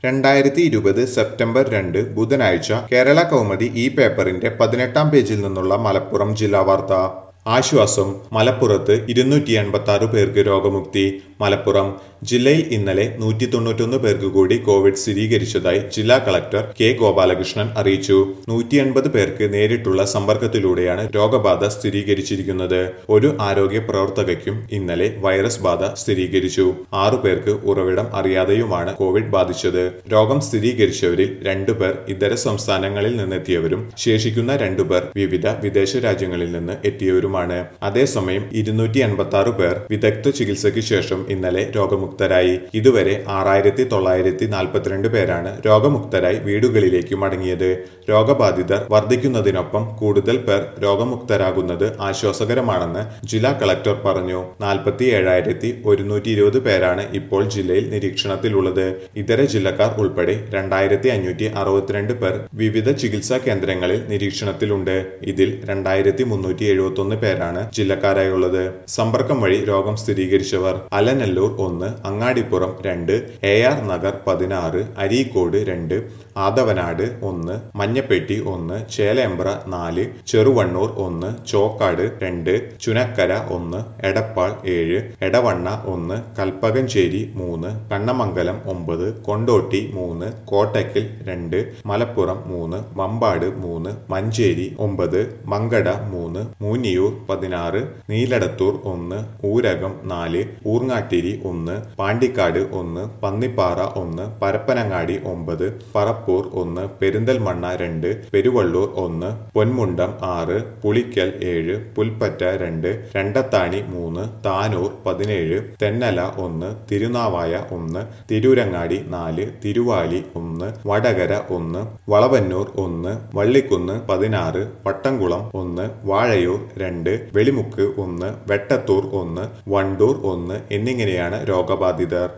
2020 September 2 ബുധനാഴ്ച കേരള കൗമുദി ഈ പേപ്പറിന്റെ 18-ാം പേജിൽ നിന്നുള്ള മലപ്പുറം ജില്ലാ വാർത്ത. ആശ്വാസം, മലപ്പുറത്ത് 286 പേർക്ക് രോഗമുക്തി. മലപ്പുറം ജില്ലയിൽ ഇന്നലെ 191 പേർക്ക് കൂടി കോവിഡ് സ്ഥിരീകരിച്ചതായി ജില്ലാ കളക്ടർ കെ ഗോപാലകൃഷ്ണൻ അറിയിച്ചു. 180 പേർക്ക് നേരിട്ടുള്ള സമ്പർക്കത്തിലൂടെയാണ് രോഗബാധ സ്ഥിരീകരിച്ചിരിക്കുന്നത്. ഒരു ആരോഗ്യ പ്രവർത്തകയ്ക്കും ഇന്നലെ വൈറസ് ബാധ സ്ഥിരീകരിച്ചു. 6 പേർക്ക് ഉറവിടം അറിയാതെയുമാണ് കോവിഡ് ബാധിച്ചത്. രോഗം സ്ഥിരീകരിച്ചവരിൽ 2 പേർ ഇതര സംസ്ഥാനങ്ങളിൽ നിന്നെത്തിയവരും ശേഷിക്കുന്ന 2 പേർ വിവിധ വിദേശ രാജ്യങ്ങളിൽ നിന്ന് എത്തിയവരുമാണ്. അതേസമയം 286 പേർ വിദഗ്ധ ചികിത്സയ്ക്ക് ശേഷം ഇന്നലെ രോഗമുക്തരായി. ഇതുവരെ 6942 പേരാണ് രോഗമുക്തരായി വീടുകളിലേക്ക് മടങ്ങിയത്. രോഗബാധിതർ വർദ്ധിക്കുന്നതിനൊപ്പം കൂടുതൽ പേർ രോഗമുക്തരാകുന്നത് ആശ്വാസകരമാണെന്ന് ജില്ലാ കളക്ടർ പറഞ്ഞു. 47,120 പേരാണ് ഇപ്പോൾ ജില്ലയിൽ നിരീക്ഷണത്തിലുള്ളത്. ഇതര ജില്ലക്കാർ ഉൾപ്പെടെ 2562 പേർ വിവിധ ചികിത്സാ കേന്ദ്രങ്ങളിൽ നിരീക്ഷണത്തിലുണ്ട്. ഇതിൽ 2371 പേരാണ് ജില്ലക്കാരായുള്ളത്. സമ്പർക്കം വഴി രോഗം സ്ഥിരീകരിച്ചവർ: അലനല്ലൂർ 1, അങ്ങാടിപ്പുറം 2, AR നഗർ 16, അരീക്കോട് 2, ആദവനാട് 1, മഞ്ഞപ്പെട്ടി 1, ചേലേമ്പ്ര 4, ചെറുവണ്ണൂർ 1, ചോക്കാട് 2, ചുനക്കര 1, എടപ്പാൾ 7, എടവണ്ണ 1, കൽപ്പകഞ്ചേരി 3, കണ്ണമംഗലം 9, കൊണ്ടോട്ടി 3, കോട്ടയ്ക്കൽ 2, മലപ്പുറം 3, മമ്പാട് 3, മഞ്ചേരി 9, മങ്കട 3, മൂന്നിയൂർ 16, നീലടത്തൂർ 1, ഊരകം 4, ഊർങ്ങാട്ടിരി 1, പാണ്ടിക്കാട് 1, പന്നിപ്പാറ 1, പരപ്പനങ്ങാടി 9, പറപ്പൂർ 1, പെരിന്തൽമണ്ണ 2, പെരുവള്ളൂർ 1, പൊന്മുണ്ടം 6, പുളിക്കൽ 7, പുൽപ്പറ്റ 2, രണ്ടത്താണി 3, താനൂർ 17, തെന്നല 1, തിരുനാവായ 1, തിരൂരങ്ങാടി 4, തിരുവാലി 1, വടകര 1, വളവന്നൂർ 1, വള്ളിക്കുന്ന് 16, പട്ടംകുളം 1, വാഴയൂർ 2, വെളിമുക്ക് 1, വെട്ടത്തൂർ 1, വണ്ടൂർ 1 എന്നിങ്ങനെയാണ് രോഗബാധിതർ.